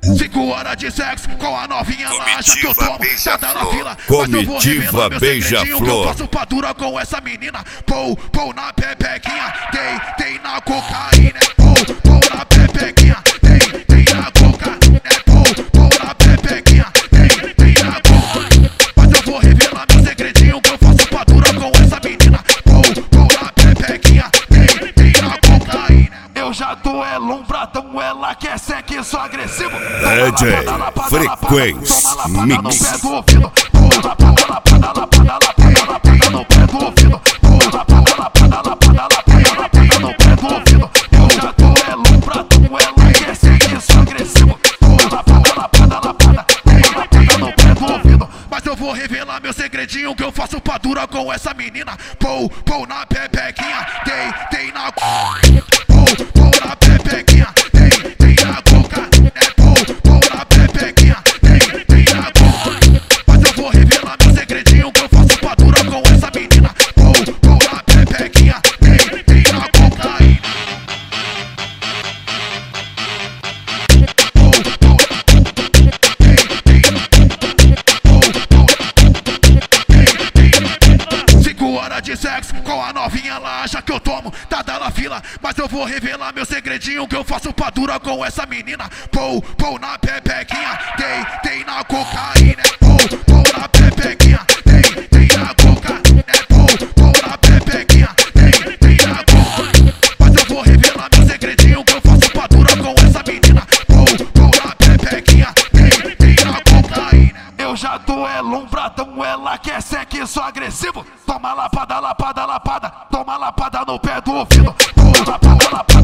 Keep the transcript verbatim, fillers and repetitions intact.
Cinco horas de sexo com a novinha lá, acha que eu tomo cada na fila. Comitiva beija-flor. Eu faço padura com essa menina. Pou, pou na pepequinha, tem, tem na cocaína. Pou, pou na pepequinha, tem, tem na cocaína. Pou, pou na pepequinha, tem, tem na cocaína. Mas eu vou revelar meu segredinho que eu faço padura com essa menina. Pou, pou na pepequinha, tem, tem na cocaína. Eu já tô é lombradão, ela quer sexo agressivo. D J Frequência Mix. Mas eu vou revelar meu segredinho que eu faço padura com essa menina. Pou, pou na pepequinha, tem, tem na pou, pou na pepequinha, tem, tem na coca. É pou, pou na pepequinha, tem, tem na coca. Mas eu vou revelar meu segredinho que eu faço padura com essa menina. Pou, pou na pepequinha, tem, tem na cocaína. De sexo com a novinha, ela acha que eu tomo dada na fila. Mas eu vou revelar meu segredinho que eu faço padura com essa menina. Pou, pou na pepequinha, tem, tem na cocaína. Pou, pou na pepequinha, tem, tem na cocaína. Pou, pou na pepequinha, tem, tem na cocaína. Mas eu vou revelar meu segredinho que eu faço padura com essa menina. Pou, pou na pepequinha, tem, tem na cocaína. Eu já tô é lombradão, ela quer sexo agressivo. Toma lapada, lapada, lapada, toma lapada no pé do ouvido. Toma lapada, lapada.